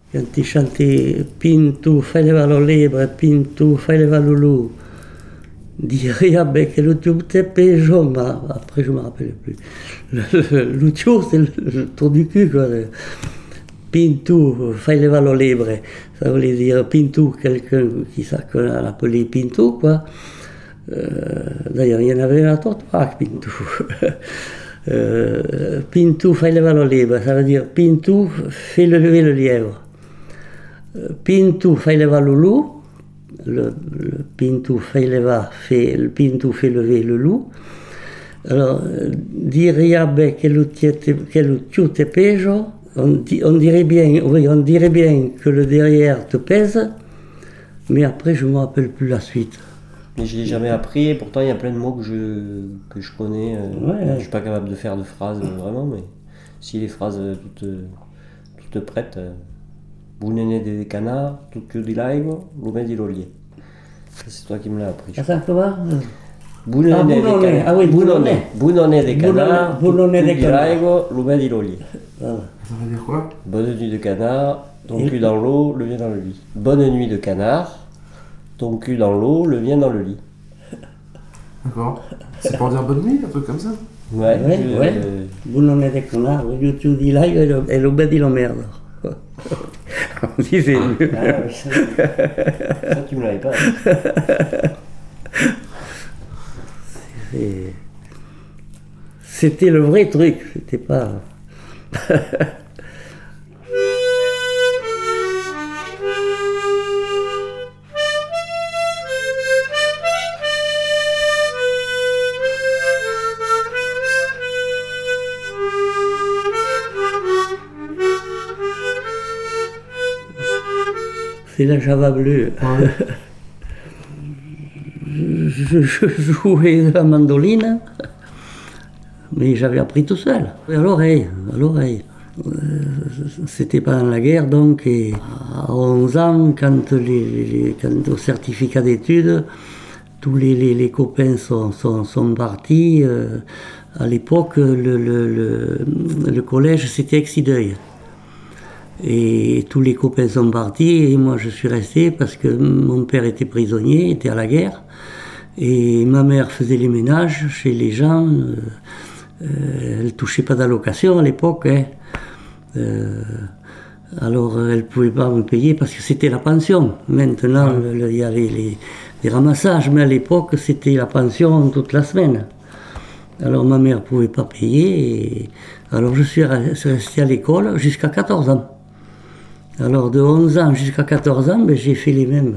quand il chantait Pintu, fai leva lo libre, Pintu, fai leva Loulou, diria che l'outil te pejo, mais après je me rappelle plus. L'outil c'est le tour du cul quoi. Pintu, fai leva lo libre, ça voulait dire Pintu, quelqu'un qui l'appelait Pintu quoi. D'ailleurs il y en avait un à Tortoise, Pintu. Pintu, fai leva lo libre, ça veut dire Pintu, fais lever le lièvre. Pintu, fai leva Loulou. Le Pintu fai leva, le Pintu fait lever le loup. Alors, diria che l'outil te pejo, on dirait bien que le derrière te pèse, mais après je ne me rappelle plus la suite. Mais je ne l'ai jamais appris et pourtant il y a plein de mots que je connais. Je ne suis pas capable de faire de phrases vraiment, mais si les phrases toutes prêtes. Bunene des canards, tout que di laigo, lume di lolier. C'est toi qui me l'as appris. Ah, ça va? Bunone des canards. Ah oui, Bunone des canards, tout que di laigo, lume di lolier. Ça veut dire quoi? Bonne nuit de canard, ton cul dans l'eau, le mien dans le lit. Bonne nuit de canard, ton cul dans l'eau, le mien dans le lit. D'accord. C'est pour dire bonne nuit, un truc comme ça? Ouais. Bunone des canards, le cul di laigo et le bas di la merde. On disait mieux. Ça, tu me l'avais pas. C'était le vrai truc, c'était pas. C'est la Java bleue. Ouais. Je jouais de la mandoline, mais j'avais appris tout seul, à l'oreille. C'était pendant la guerre, donc, et à 11 ans, quand au certificat d'études, tous les copains sont partis. À l'époque, le collège, c'était Exideuil. Et tous les copains sont partis et moi je suis resté parce que mon père était prisonnier, était à la guerre. Et ma mère faisait les ménages chez les gens. Elle ne touchait pas d'allocation à l'époque. Alors elle ne pouvait pas me payer parce que c'était la pension. Maintenant il y a les ramassages, mais à l'époque c'était la pension toute la semaine. Alors ma mère ne pouvait pas payer. Alors je suis resté à l'école jusqu'à 14 ans. Alors de 11 ans jusqu'à 14 ans, j'ai fait les mêmes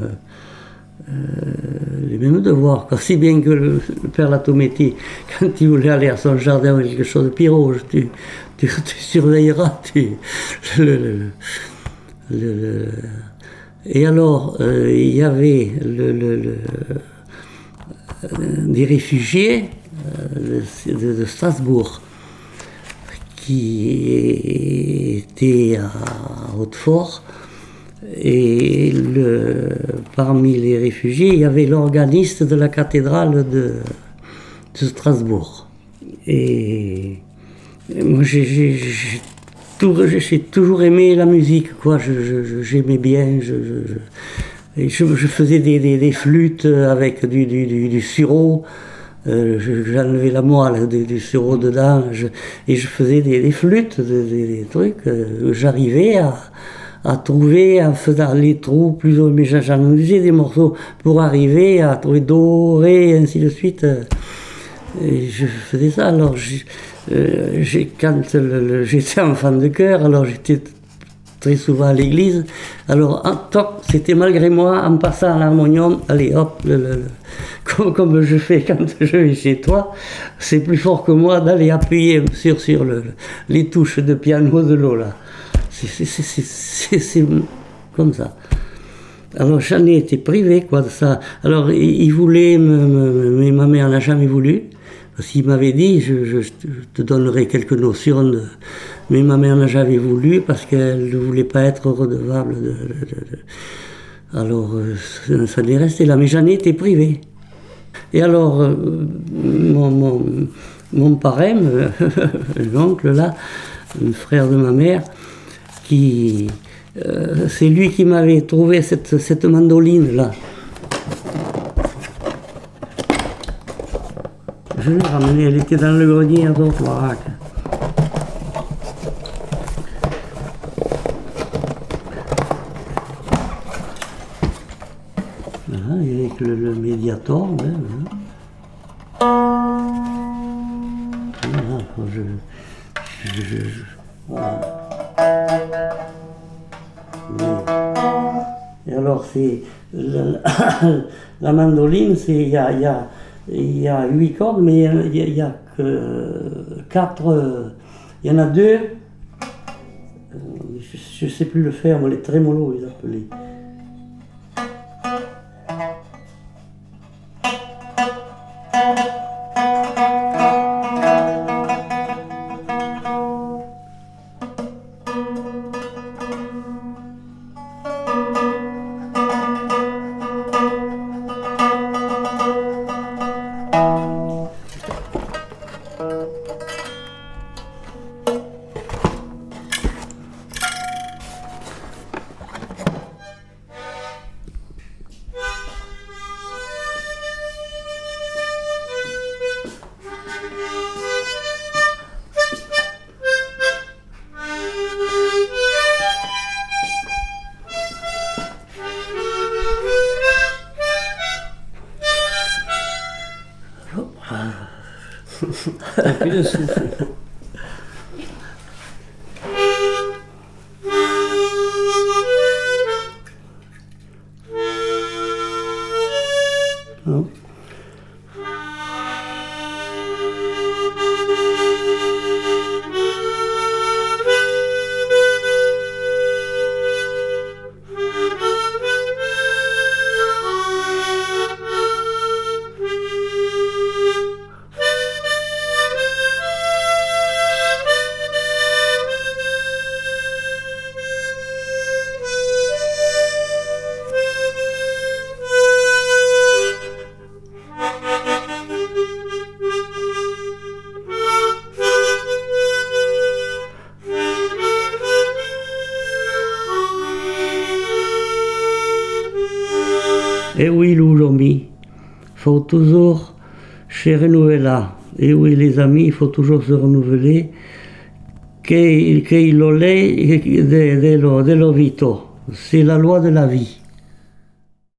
devoirs. Si bien que le père Latometti, quand il voulait aller à son jardin avec quelque chose de Pierrot, tu surveilleras. Et alors, il y avait des réfugiés de Strasbourg qui était à Hautefort, et parmi les réfugiés, il y avait l'organiste de la cathédrale de Strasbourg. Et moi, j'ai toujours aimé la musique, quoi. J'aimais bien. Je faisais des flûtes avec du sureau. J'enlevais la moelle du sureau dedans et je faisais des flûtes, des trucs. J'arrivais à trouver, en faisant les trous plus ou moins, mais j'en faisais des morceaux pour arriver à trouver do, ré, et ainsi de suite. Et je faisais ça. Alors quand j'étais enfant de chœur, alors j'étais très souvent à l'église. Alors, c'était malgré moi, en passant à l'harmonium, allez hop, comme je fais quand je vais chez toi, c'est plus fort que moi d'aller appuyer sur les touches de piano de Lola. C'est comme ça. Alors j'en ai été privé, quoi, de ça. Alors il voulait, mais ma mère n'a jamais voulu. Parce qu'il m'avait dit, je te donnerai quelques notions, mais ma mère n'a jamais voulu parce qu'elle ne voulait pas être redevable. Alors, ça n'est resté là, mais j'en ai été privé. Et alors, mon parrain, l'oncle là, le frère de ma mère, qui c'est lui qui m'avait trouvé cette mandoline-là. Je l'ai ramenée, elle était dans le grenier à d'autres baraques. Voilà, avec le Mediator, ouais, voilà. Voilà. Et alors, c'est la mandoline, il y a 8 cordes, mais il y a que 4. Il y en a 2. Je ne sais plus le faire, moi, les trémolos, ils appelaient. T'as plus de souffle. Non. Et oui, l'aujourd'hui, il faut toujours se renouveler. Et oui, les amis, il faut toujours se renouveler. Che lo lei dello vito, c'est la loi de la vie.